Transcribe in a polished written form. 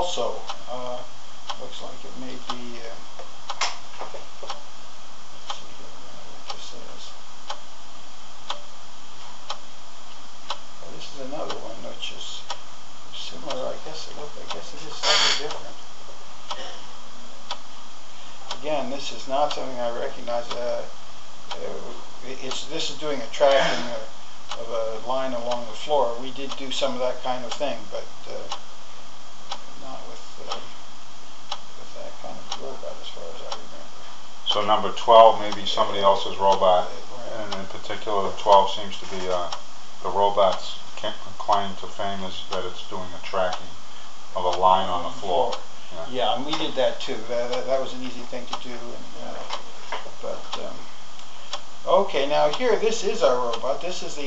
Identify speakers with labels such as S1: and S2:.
S1: also. Looks like it may be, let's see here what this is. Well, this is another one which is similar. I guess it is slightly different. Again, this is not something I recognize. This is doing a tracking of a line along the floor. We did do some of that kind of thing, but not with that kind of robot, as far as I remember.
S2: So number 12 may be somebody else's robot, and in particular 12 seems to be the robot's claim to fame is that it's doing a tracking of a line on the floor.
S1: Yeah, and we did that too. That was an easy thing to do. Okay, now here, this is our robot. This is the